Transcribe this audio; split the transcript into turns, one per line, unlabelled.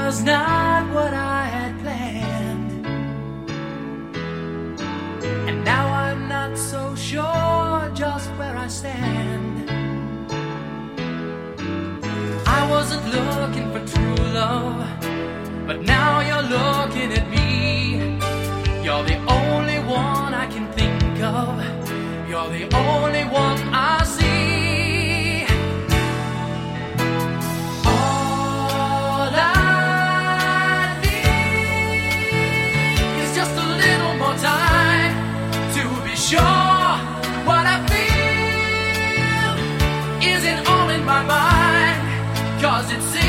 was not what I had planned, and now I'm not so sure just where I stand. I wasn't looking for true love, but now you're looking at me. You're the only one I can think of. You're the only one I see. All I need is just a little more time to be sure what I feel isn't all in my mind, 'cause it's